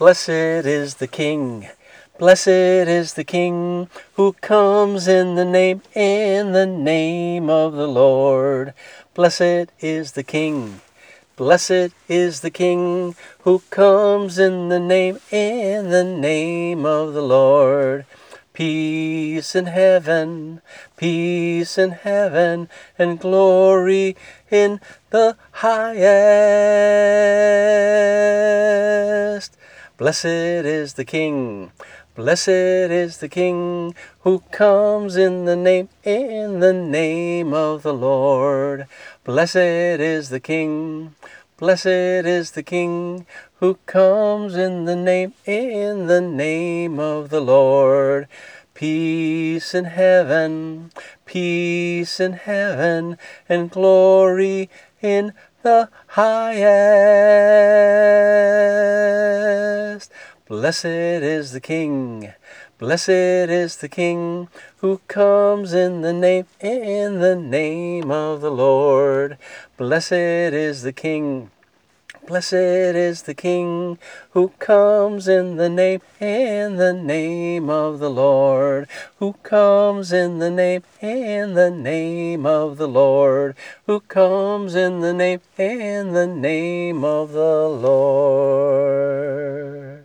Blessed is the King. Blessed is the King who comes in the name of the Lord. Blessed is the King. Blessed is the King who comes in the name of the Lord. Peace in heaven, and glory in the highest. Blessed is the King. Blessed is the King who comes in the name of the Lord. Blessed is the King. Blessed is the King who comes in the name of the Lord. Peace in heaven, and glory in the highest. Blessed is the King. Blessed is the King who comes in the name of the Lord. Blessed is the King. Blessed is the King who comes in the name of the Lord. Who comes in the name of the Lord. Who comes in the name of the Lord.